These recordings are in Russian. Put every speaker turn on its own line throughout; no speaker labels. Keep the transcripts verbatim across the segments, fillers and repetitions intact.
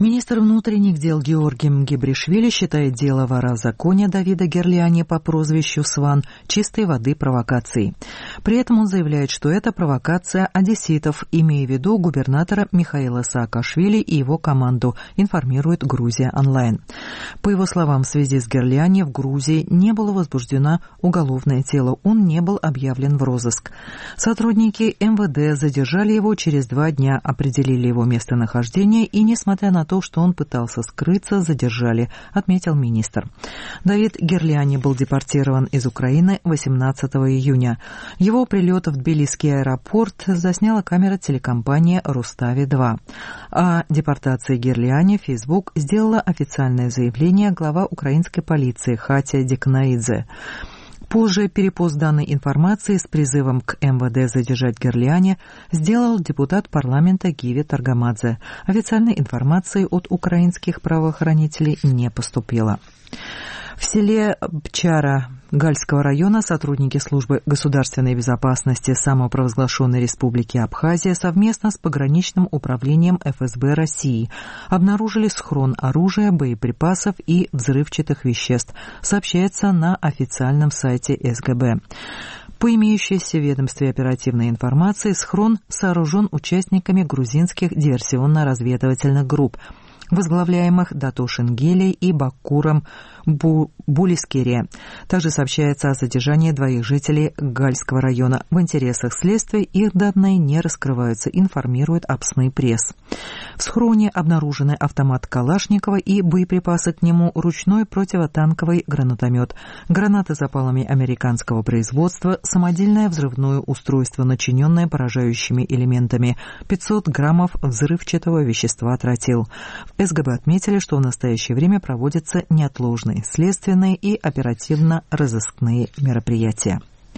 Министр внутренних дел Георгий Мгебришвили считает дело вора в законе Давида Герляни по прозвищу Сван чистой воды провокацией. При этом он заявляет, что это провокация одесситов, имея в виду губернатора Михаила Саакашвили и его команду, информирует Грузия онлайн. По его словам, в связи с Герляни в Грузии не было возбуждено уголовное дело, он не был объявлен в розыск. Сотрудники эм вэ дэ задержали его через два дня, определили его местонахождение и, несмотря на то, что он пытался скрыться, задержали, отметил министр. Давид Герляни был депортирован из Украины восемнадцатого июня. Его прилет в Тбилисский аэропорт засняла камера телекомпании «Рустави-два». О депортации Герляни в Facebook сделала официальное заявление глава украинской полиции Хатя Дикнаидзе. Позже перепост данной информации с призывом к эм вэ дэ задержать Герляни сделал депутат парламента Гиви Таргамадзе. Официальной информации от украинских правоохранителей не поступило. В селе Пчара Гальского района сотрудники службы государственной безопасности самопровозглашенной республики Абхазия совместно с пограничным управлением эф эс бэ России обнаружили схрон оружия, боеприпасов и взрывчатых веществ, сообщается на официальном сайте эс гэ бэ. По имеющейся в ведомстве оперативной информации, схрон сооружен участниками грузинских диверсионно-разведывательных групп, возглавляемых Датошин Гелей и Бакуром Бу- Булискире. Также сообщается о задержании двоих жителей Гальского района. В интересах следствия их данные не раскрываются, информирует Апсны пресс. В схроне обнаружены автомат Калашникова и боеприпасы к нему, ручной противотанковый гранатомет, гранаты запалами американского производства, самодельное взрывное устройство, начиненное поражающими элементами, пятьсот граммов взрывчатого вещества тротил. В эс гэ бэ отметили, что в настоящее время проводятся неотложные следственные и оперативно-розыскные мероприятия.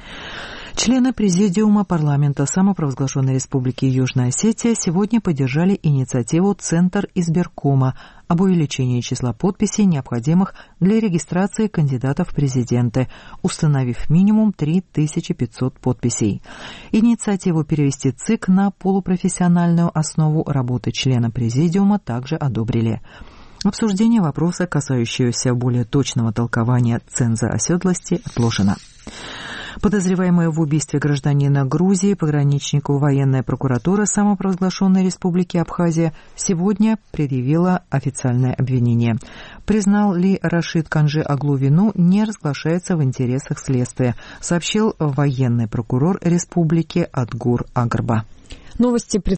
Члены Президиума парламента самопровозглашенной Республики Южная Осетия сегодня поддержали инициативу Центр избиркома об увеличении числа подписей, необходимых для регистрации кандидатов в президенты, установив минимум три тысячи пятьсот подписей. Инициативу перевести ЦИК на полупрофессиональную основу работы члена Президиума также одобрили. Обсуждение вопроса, касающегося более точного толкования ценза оседлости, отложено. Подозреваемая в убийстве гражданина Грузии пограничнику военная прокуратура самопровозглашенной Республики Абхазия сегодня предъявила официальное обвинение. Признал ли Рашид Канжи Аглу вину, не разглашается в интересах следствия, сообщил военный прокурор Республики Адгур Агарба.
Новости